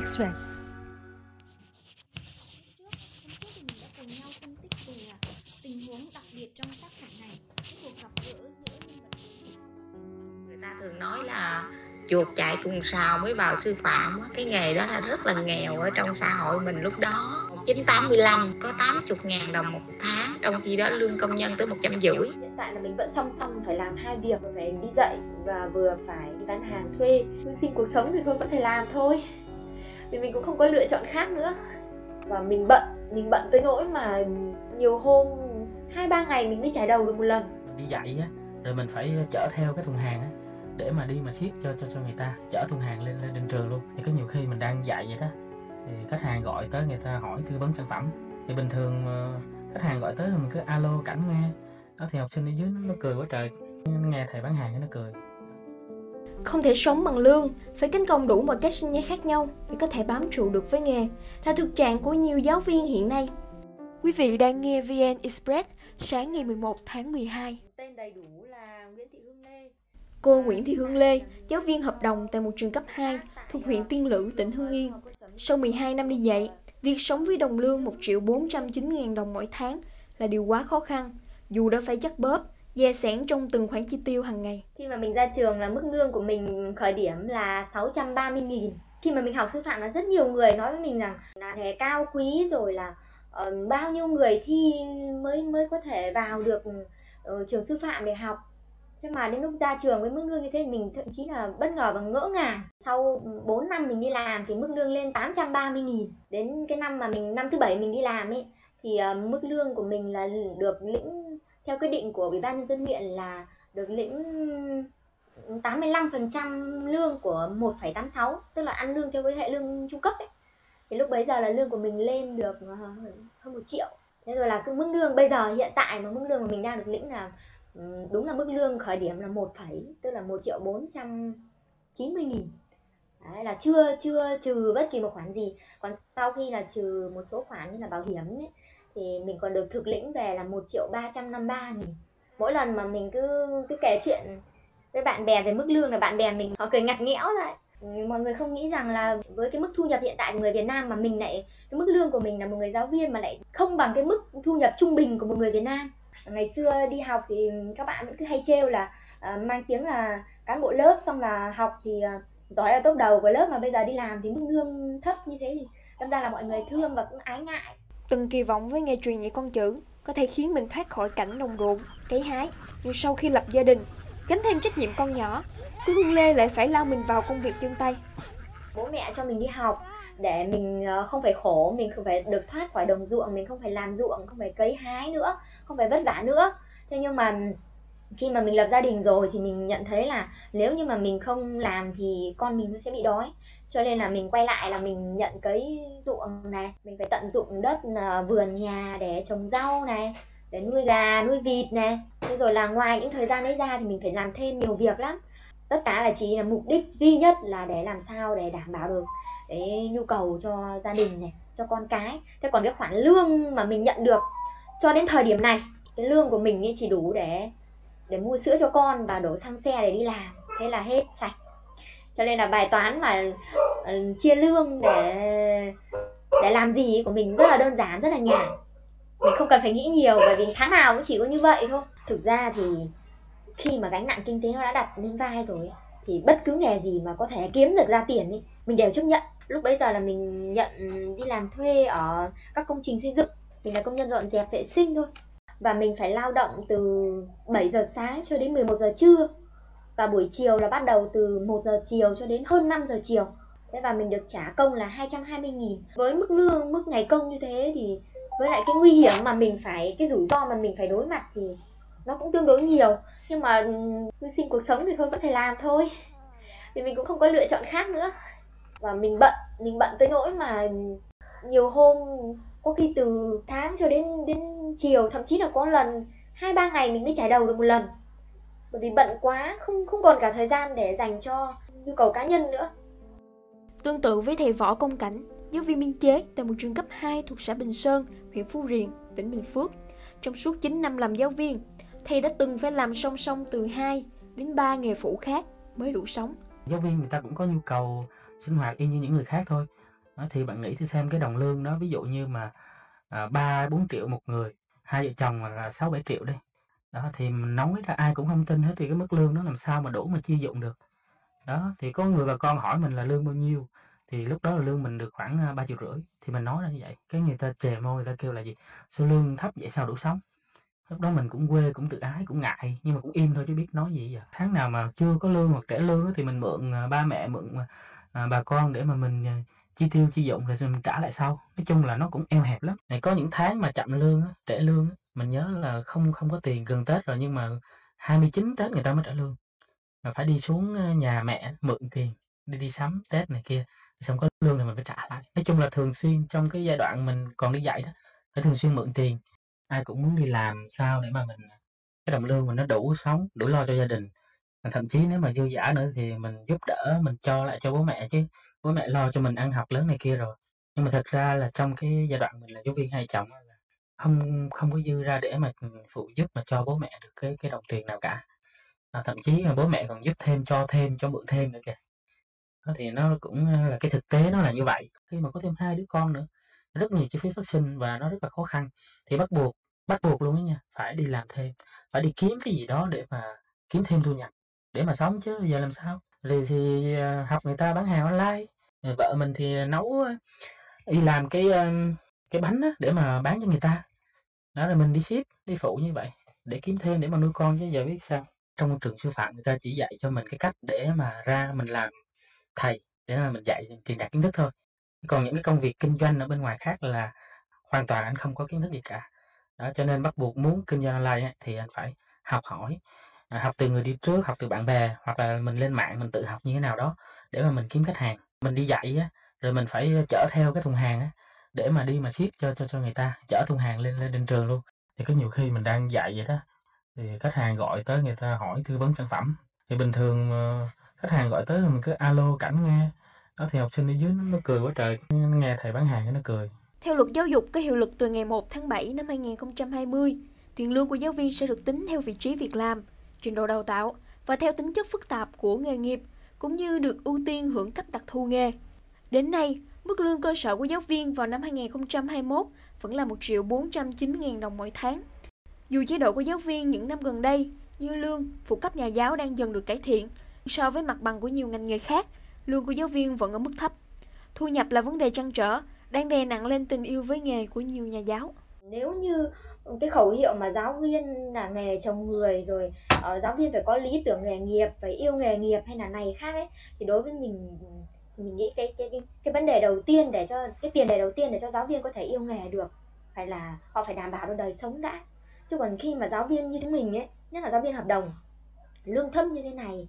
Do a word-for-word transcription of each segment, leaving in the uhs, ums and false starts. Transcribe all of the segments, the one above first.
Express. Cùng nhau phân tích về tình huống đặc biệt trong tác phẩm này, cái cuộc gặp gỡ giữa nhân vật người ta thường nói là chuột chạy tuần sau mới vào sư phạm, cái nghề đó là rất là nghèo ở trong xã hội mình lúc đó. một nghìn chín trăm tám mươi lăm có tám mươi ngàn đồng một tháng, trong khi đó lương công nhân tới một trăm rưỡi. Hiện tại là mình vẫn song song phải làm hai việc, vừa phải đi dạy và vừa phải đi bán hàng thuê, mưu sinh cuộc sống thì thôi vẫn phải làm thôi, vì mình cũng không có lựa chọn khác nữa. Và mình bận, mình bận tới nỗi mà nhiều hôm hai ba ngày mình mới chải đầu được một lần. Mình đi dạy á, rồi mình phải chở theo cái thùng hàng á, để mà đi mà ship cho cho cho người ta, chở thùng hàng lên lên trên trường luôn. Thì có nhiều khi mình đang dạy vậy đó, thì khách hàng gọi tới, người ta hỏi tư vấn sản phẩm, thì bình thường khách hàng gọi tới là mình cứ alo Cảnh nghe đó, thì học sinh ở dưới nó, nó cười quá trời, nghe thầy bán hàng nó cười. Không thể sống bằng lương, phải gánh công đủ mọi cách sinh nhai khác nhau để có thể bám trụ được với nghề, là thực trạng của nhiều giáo viên hiện nay. Quý vị đang nghe vê en Express sáng ngày mười một tháng mười hai. Tên đầy đủ là Nguyễn Thị Hương Lê. Cô Nguyễn Thị Hương Lê, giáo viên hợp đồng tại một trường cấp hai thuộc huyện Tiên Lữ, tỉnh Hưng Yên. Sau mười hai năm đi dạy, việc sống với đồng lương một triệu bốn trăm chín mươi ngàn đồng mỗi tháng là điều quá khó khăn, dù đã phải dắt bóp, dè sẻn trong từng khoản chi tiêu hàng ngày. Khi mà mình ra trường là mức lương của mình khởi điểm là sáu trăm ba mươi nghìn. Khi mà mình học sư phạm là rất nhiều người nói với mình rằng là nghề cao quý, rồi là uh, bao nhiêu người thi mới mới có thể vào được uh, trường sư phạm để học. Thế mà đến lúc ra trường với mức lương như thế mình thậm chí là bất ngờ và ngỡ ngàng. Sau bốn năm mình đi làm thì mức lương lên tám trăm ba mươi nghìn. Đến cái năm mà mình năm thứ bảy mình đi làm ấy thì uh, mức lương của mình là được lĩnh theo quyết định của Ủy ban nhân dân huyện là được lĩnh tám mươi lăm phần trăm lương của một phẩy tám sáu, tức là ăn lương theo cái hệ lương trung cấp ấy. Thì lúc bấy giờ là lương của mình lên được hơn một triệu. Thế rồi là cái mức lương bây giờ hiện tại mà mức lương mà mình đang được lĩnh là đúng là mức lương khởi điểm là một phẩy, tức là một triệu bốn trăm chín mươi nghìn. Đấy, là chưa chưa trừ bất kỳ một khoản gì. Còn sau khi là trừ một số khoản như là bảo hiểm ấy, thì mình còn được thực lĩnh về là một triệu ba trăm năm mươi ba nghìn. Mỗi lần mà mình cứ cứ kể chuyện với bạn bè về mức lương là bạn bè mình họ cười ngặt nghẽo rồi. Mọi người không nghĩ rằng là với cái mức thu nhập hiện tại của người Việt Nam mà mình lại, cái mức lương của mình là một người giáo viên mà lại không bằng cái mức thu nhập trung bình của một người Việt Nam. Ngày xưa đi học thì các bạn vẫn cứ hay trêu là uh, mang tiếng là cán bộ lớp, xong là học thì uh, giỏi ở top đầu của lớp, mà bây giờ đi làm thì mức lương thấp như thế thì đâm ra là mọi người thương và cũng ái ngại. Từng kỳ vọng với nghề truyền dạy con chữ có thể khiến mình thoát khỏi cảnh đồng ruộng, cấy hái, nhưng sau khi lập gia đình, gánh thêm trách nhiệm con nhỏ, cô Hương Lê lại phải lao mình vào công việc chân tay. Bố mẹ cho mình đi học để mình không phải khổ, mình không phải được thoát khỏi đồng ruộng, mình không phải làm ruộng, không phải cấy hái nữa, không phải vất vả nữa. Thế nhưng mà khi mà mình lập gia đình rồi thì mình nhận thấy là nếu như mà mình không làm thì con mình nó sẽ bị đói. Cho nên là mình quay lại là mình nhận cấy ruộng này, mình phải tận dụng đất vườn nhà để trồng rau này, để nuôi gà, nuôi vịt này. Thế rồi là ngoài những thời gian đấy ra thì mình phải làm thêm nhiều việc lắm. Tất cả là chỉ là mục đích duy nhất là để làm sao để đảm bảo được cái nhu cầu cho gia đình này, cho con cái. Thế còn cái khoản lương mà mình nhận được cho đến thời điểm này, cái lương của mình chỉ đủ để để mua sữa cho con và đổ xăng xe để đi làm. Thế là hết sạch. Cho nên là bài toán mà uh, chia lương để để làm gì của mình rất là đơn giản, rất là nhàn. Mình không cần phải nghĩ nhiều, bởi vì tháng nào cũng chỉ có như vậy thôi. Thực ra thì khi mà gánh nặng kinh tế nó đã đặt lên vai rồi thì bất cứ nghề gì mà có thể kiếm được ra tiền ấy, mình đều chấp nhận. Lúc bấy giờ là mình nhận đi làm thuê ở các công trình xây dựng. Mình là công nhân dọn dẹp vệ sinh thôi. Và mình phải lao động từ bảy giờ sáng cho đến mười một giờ trưa. Và buổi chiều là bắt đầu từ một giờ chiều cho đến hơn năm giờ chiều. Thế và mình được trả công là hai trăm hai mươi nghìn. Với mức lương, mức ngày công như thế thì với lại cái nguy hiểm mà mình phải, cái rủi ro mà mình phải đối mặt thì nó cũng tương đối nhiều. Nhưng mà mưu sinh cuộc sống thì thôi vẫn phải làm thôi, vì mình cũng không có lựa chọn khác nữa. Và mình bận, mình bận tới nỗi mà nhiều hôm có khi từ tháng cho đến đến chiều, thậm chí là có lần hai ba ngày mình mới chải đầu được một lần. Bởi vì bận quá, không không còn cả thời gian để dành cho nhu cầu cá nhân nữa. Tương tự với thầy Võ Công Cảnh, giáo viên biên chế tại một trường cấp hai thuộc xã Bình Sơn, huyện Phú Riềng, tỉnh Bình Phước. Trong suốt chín năm làm giáo viên, thầy đã từng phải làm song song từ hai đến ba nghề phụ khác mới đủ sống. Giáo viên người ta cũng có nhu cầu sinh hoạt y như những người khác thôi. Đó, thì bạn nghĩ thử xem cái đồng lương đó, ví dụ như mà à, ba bốn triệu một người, hai vợ chồng là sáu bảy triệu đi. Đó, thì mình nói ra ai cũng không tin hết, thì cái mức lương đó làm sao mà đủ mà chi dụng được. Đó, thì có người bà con hỏi mình là lương bao nhiêu, thì lúc đó là lương mình được khoảng à, ba triệu rưỡi, thì mình nói ra như vậy, cái người ta chề môi, người ta kêu là gì, sao lương thấp vậy sao đủ sống. Lúc đó mình cũng quê, cũng tự ái, cũng ngại, nhưng mà cũng im thôi chứ biết nói gì giờ. Tháng nào mà chưa có lương hoặc trễ lương thì mình mượn à, ba mẹ, mượn à, bà con để mà mình à, chi tiêu chi dụng rồi mình trả lại sau. Nói chung là nó cũng eo hẹp lắm. Này có những tháng mà chậm lương á, trễ lương á, mình nhớ là không không có tiền gần Tết rồi, nhưng mà hai mươi chín Tết người ta mới trả lương. Mà phải đi xuống à, nhà mẹ mượn tiền đi đi sắm Tết này kia, xong có lương thì mình phải trả lại. Nói chung là thường xuyên trong cái giai đoạn mình còn đi dạy đó, phải thường xuyên mượn tiền. Ai cũng muốn đi làm sao để mà mình cái đồng lương mình nó đủ sống, đủ lo cho gia đình. Thậm chí nếu mà dư dả nữa thì mình giúp đỡ, mình cho lại cho bố mẹ chứ. Bố mẹ lo cho mình ăn học lớn này kia rồi. Nhưng mà thật ra là trong cái giai đoạn mình là giáo viên hai chồng á, là không không có dư ra để mà phụ giúp mà cho bố mẹ được cái cái đồng tiền nào cả. À, thậm chí là bố mẹ còn giúp thêm, cho thêm, cho mượn thêm nữa kìa. Đó, thì nó cũng là cái thực tế nó là như vậy. Khi mà có thêm hai đứa con nữa, rất nhiều chi phí phát sinh và nó rất là khó khăn, thì bắt buộc bắt buộc luôn đó nha, phải đi làm thêm, phải đi kiếm cái gì đó để mà kiếm thêm thu nhập để mà sống chứ giờ làm sao. Rồi thì à, học người ta bán hàng online, rồi vợ mình thì nấu à, đi làm cái à, cái bánh á, để mà bán cho người ta. Đó, rồi mình đi ship, đi phụ như vậy để kiếm thêm để mà nuôi con chứ giờ biết sao. Trong môi trường sư phạm người ta chỉ dạy cho mình cái cách để mà ra mình làm thầy, để mà mình dạy truyền đạt kiến thức thôi. Còn những cái công việc kinh doanh ở bên ngoài khác là hoàn toàn anh không có kiến thức gì cả. Đó, cho nên bắt buộc muốn kinh doanh online thì anh phải học hỏi, à, học từ người đi trước, học từ bạn bè, hoặc là mình lên mạng mình tự học như thế nào đó để mà mình kiếm khách hàng. Mình đi dạy á, rồi mình phải chở theo cái thùng hàng á, để mà đi mà ship cho cho cho người ta, chở thùng hàng lên lên trên trường luôn. Thì có nhiều khi mình đang dạy vậy đó, thì khách hàng gọi tới người ta hỏi tư vấn sản phẩm, thì bình thường ờ, khách hàng gọi tới là mình cứ alo Cảnh nghe. Đó, thì học sinh ở dưới nó, nó cười quá trời, nó nghe thầy bán hàng nó cười. Theo luật giáo dục có hiệu lực từ ngày một tháng bảy năm hai nghìn không trăm hai mươi, tiền lương của giáo viên sẽ được tính theo vị trí việc làm, trình độ đào tạo và theo tính chất phức tạp của nghề nghiệp, cũng như được ưu tiên hưởng cấp đặc thù nghề. Đến nay, mức lương cơ sở của giáo viên vào năm hai nghìn không trăm hai mươi mốt vẫn là một triệu bốn trăm chín mươi nghìn đồng mỗi tháng. Dù chế độ của giáo viên những năm gần đây như lương, phụ cấp nhà giáo đang dần được cải thiện, so với mặt bằng của nhiều ngành nghề khác, lương của giáo viên vẫn ở mức thấp. Thu nhập là vấn đề trăn trở, đang đè nặng lên tình yêu với nghề của nhiều nhà giáo. Nếu như cái khẩu hiệu mà giáo viên là nghề chồng người, rồi uh, giáo viên phải có lý tưởng nghề nghiệp, phải yêu nghề nghiệp hay là này khác ấy, thì đối với mình mình nghĩ cái cái cái, cái vấn đề đầu tiên để cho cái tiền đề đầu tiên để cho giáo viên có thể yêu nghề được phải là họ phải đảm bảo được đời sống đã. Chứ còn khi mà giáo viên như chúng mình ấy, nhất là giáo viên hợp đồng, lương thấp như thế này,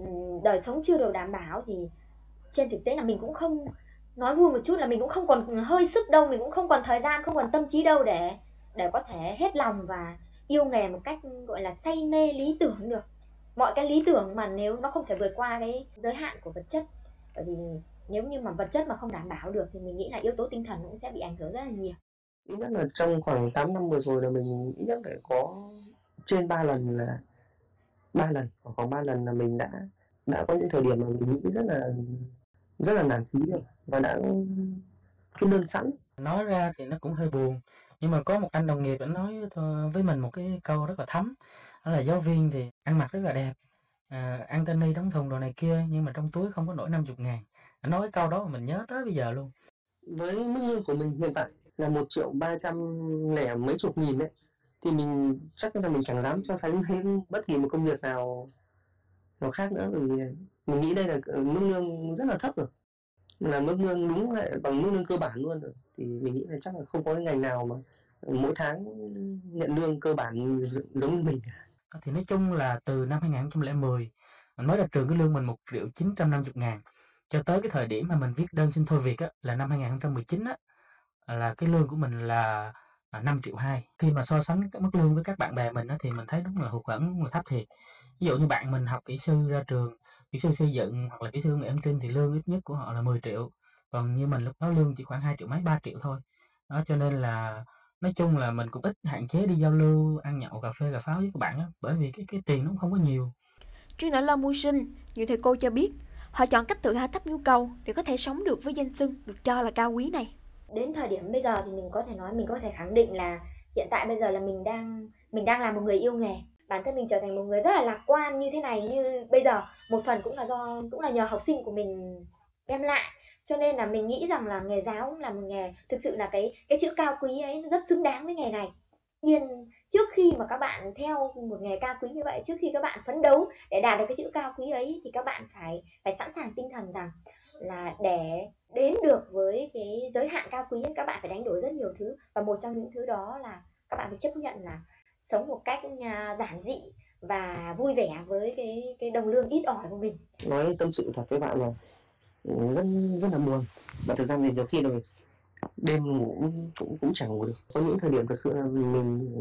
đời sống chưa được đảm bảo, thì trên thực tế là mình cũng không, nói vui một chút là mình cũng không còn hơi sức đâu, mình cũng không còn thời gian, không còn tâm trí đâu để để có thể hết lòng và yêu nghề một cách gọi là say mê lý tưởng được. Mọi cái lý tưởng mà nếu nó không thể vượt qua cái giới hạn của vật chất, bởi vì nếu như mà vật chất mà không đảm bảo được thì mình nghĩ là yếu tố tinh thần cũng sẽ bị ảnh hưởng rất là nhiều. Ít nhất là trong khoảng tám năm vừa rồi là mình ít nhất phải có trên ba lần là ba lần hoặc khoảng ba lần là mình đã đã có những thời điểm mà mình nghĩ rất là rất là nản chí rồi và đã cái đơn sẵn. Nói ra thì nó cũng hơi buồn, nhưng mà có một anh đồng nghiệp anh nói với mình một cái câu rất là thấm, đó là giáo viên thì ăn mặc rất là đẹp, à, Anthony đóng thùng đồ này kia, nhưng mà trong túi không có nổi năm mươi ngàn. Anh nói cái câu đó mà mình nhớ tới bây giờ luôn. Với mức lương của mình hiện tại là một triệu ba trăm lẻ mấy chục nghìn đấy, thì mình chắc là mình chẳng dám so sánh với bất kỳ một công việc nào nào khác nữa, bởi vì mình nghĩ đây là mức lương rất là thấp rồi, là mức lương đúng lại bằng mức lương cơ bản luôn rồi. Thì mình nghĩ là chắc là không có cái ngành nào mà mỗi tháng nhận lương cơ bản giống như mình. Thì nói chung là từ năm hai nghìn không trăm lẻ mười mình mới ra trường, cái lương mình một triệu chín trăm năm mươi ngàn, cho tới cái thời điểm mà mình viết đơn xin thôi việc á, là năm hai nghìn không trăm mười chín á, là cái lương của mình là năm triệu hai. Khi mà so sánh cái mức lương với các bạn bè mình á, thì mình thấy đúng là hụt hẫng, là thấp thiệt. Ví dụ như bạn mình học kỹ sư ra trường, kỹ sư xây dựng hoặc là kỹ sư công nghệ thông tin, thì lương ít nhất của họ là mười triệu, còn như mình lúc đó lương chỉ khoảng hai triệu mấy, ba triệu thôi. Đó, cho nên là nói chung là mình cũng ít hạn chế đi giao lưu, ăn nhậu, cà phê, cà pháo với các bạn á, bởi vì cái cái tiền nó cũng không có nhiều. Trước nỗi lo mưu sinh, nhiều thầy cô cho biết Họ chọn cách tự hạ thấp nhu cầu để có thể sống được với danh xưng được cho là cao quý này. Đến thời điểm bây giờ thì mình có thể nói, mình có thể khẳng định là hiện tại bây giờ là mình đang mình đang là một người yêu nghề. Bản thân mình trở thành một người rất là lạc quan như thế này như bây giờ, một phần cũng là do cũng là nhờ học sinh của mình đem lại. Cho nên là mình nghĩ rằng là nghề giáo cũng là một nghề, thực sự là cái cái chữ cao quý ấy nó rất xứng đáng với nghề này. Nhưng trước khi mà các bạn theo một nghề cao quý như vậy, trước khi các bạn phấn đấu để đạt được cái chữ cao quý ấy, thì các bạn phải phải sẵn sàng tinh thần rằng là để đến được với cái giới hạn cao quý ấy, các bạn phải đánh đổi rất nhiều thứ. Và một trong những thứ đó là các bạn phải chấp nhận là sống một cách giản dị và vui vẻ với cái cái đồng lương ít ỏi của mình. Nói tâm sự thật với bạn là rất rất là buồn, và thực ra thì nhiều khi rồi đêm ngủ cũng cũng chẳng ngủ được. Có những thời điểm thật sự là mình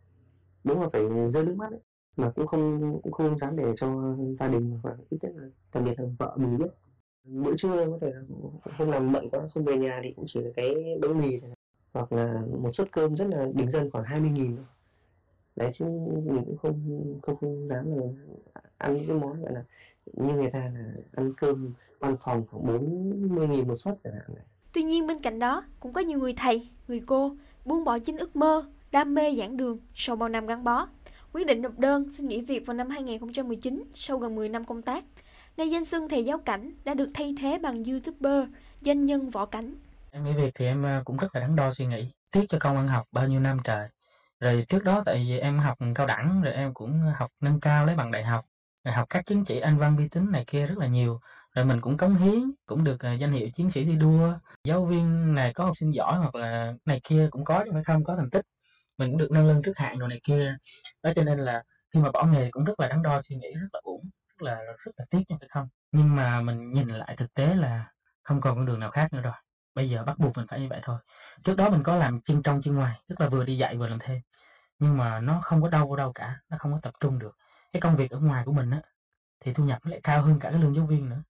đúng là phải rơi nước mắt ấy, mà cũng không cũng không dám để cho gia đình và ít nhất là đặc biệt là vợ mình biết. Bữa trưa có thể là hôm nào bận quá không về nhà thì cũng chỉ là cái bánh mì hoặc là một suất cơm rất là bình dân khoảng hai mươi nghìn. Đấy, chứ mình cũng không không không dám là ăn những cái món gọi là như người ta là ăn cơm văn phòng khoảng bốn mươi nghìn một suất chẳng hạn. Tuy nhiên bên cạnh đó cũng có nhiều người thầy, người cô buông bỏ chính ước mơ, đam mê giảng đường sau bao năm gắn bó, quyết định nộp đơn xin nghỉ việc vào năm hai nghìn không trăm mười chín sau gần mười năm công tác. Nay danh xưng thầy giáo Cảnh đã được thay thế bằng YouTuber, doanh nhân Võ Cảnh. Em nghỉ việc thì em cũng rất là đắn đo suy nghĩ, tiếc cho công ăn học bao nhiêu năm trời. Rồi trước đó tại vì em học cao đẳng, rồi em cũng học nâng cao lấy bằng đại học, rồi học các chứng chỉ Anh văn vi tính này kia rất là nhiều. Rồi mình cũng cống hiến, cũng được danh hiệu chiến sĩ thi đua. Giáo viên này có học sinh giỏi hoặc là này kia cũng có chứ phải không, có thành tích. Mình cũng được nâng lên trước hạn rồi này kia. Đó cho nên là khi mà bỏ nghề cũng rất là đắn đo suy nghĩ, rất là uổng, rất là rất là tiếc chứ phải không. Nhưng mà mình nhìn lại thực tế là không còn con đường nào khác nữa rồi. Bây giờ bắt buộc mình phải như vậy thôi. Trước đó mình có làm chân trong chân ngoài, tức là vừa đi dạy vừa làm thêm. Nhưng mà nó không có đâu vào đâu cả, nó không có tập trung được. Cái công việc ở ngoài của mình á thì thu nhập nó lại cao hơn cả cái lương giáo viên nữa.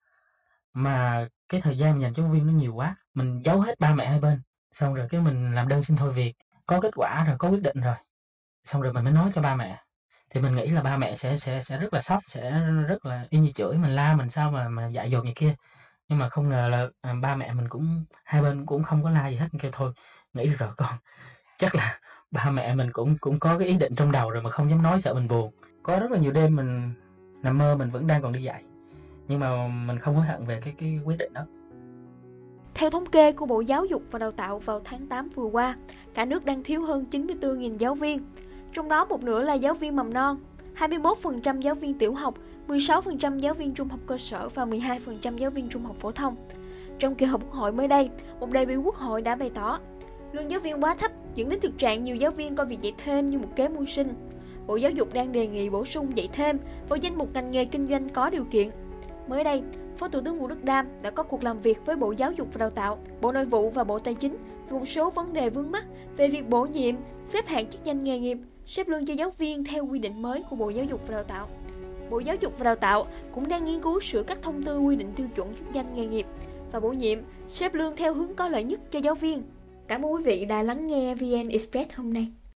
Mà cái thời gian mình dành cho giáo viên nó nhiều quá, mình giấu hết ba mẹ hai bên. Xong rồi cái mình làm đơn xin thôi việc, có kết quả rồi, có quyết định rồi. Xong rồi mình mới nói cho ba mẹ. Thì mình nghĩ là ba mẹ sẽ sẽ sẽ rất là sốc, sẽ rất là y như chửi mình, la mình sao mà mà dại dột như kia. Nhưng mà không ngờ là à, ba mẹ mình cũng hai bên cũng không có la gì hết, kêu thôi, nghĩ rồi con. Chắc là ba mẹ mình cũng cũng có cái ý định trong đầu rồi mà không dám nói, sợ mình buồn. Có rất là nhiều đêm mình nằm mơ mình vẫn đang còn đi dạy. Nhưng mà mình không hối hận về cái cái quyết định đó. Theo thống kê của Bộ Giáo dục và Đào tạo vào tháng tám vừa qua, cả nước đang thiếu hơn chín mươi tư nghìn giáo viên. Trong đó một nửa là giáo viên mầm non, hai mươi mốt phần trăm giáo viên tiểu học, mười sáu phần trăm giáo viên trung học cơ sở và mười hai phần trăm giáo viên trung học phổ thông. Trong kỳ họp Quốc hội mới đây, một đại biểu Quốc hội đã bày tỏ lương giáo viên quá thấp dẫn đến thực trạng nhiều giáo viên coi việc dạy thêm như một kế mưu sinh. Bộ Giáo dục đang đề nghị bổ sung dạy thêm vào danh mục ngành nghề kinh doanh có điều kiện. Mới đây, Phó Thủ tướng Vũ Đức Đam đã có cuộc làm việc với Bộ Giáo dục và Đào tạo, Bộ Nội vụ và Bộ Tài chính về một số vấn đề vướng mắc về việc bổ nhiệm, xếp hạng chức danh nghề nghiệp, xếp lương cho giáo viên theo quy định mới của Bộ Giáo dục và Đào tạo. Bộ Giáo dục và Đào tạo cũng đang nghiên cứu sửa các thông tư quy định tiêu chuẩn chức danh nghề nghiệp và bổ nhiệm, xếp lương theo hướng có lợi nhất cho giáo viên. Cảm ơn quý vị đã lắng nghe vê en Express hôm nay.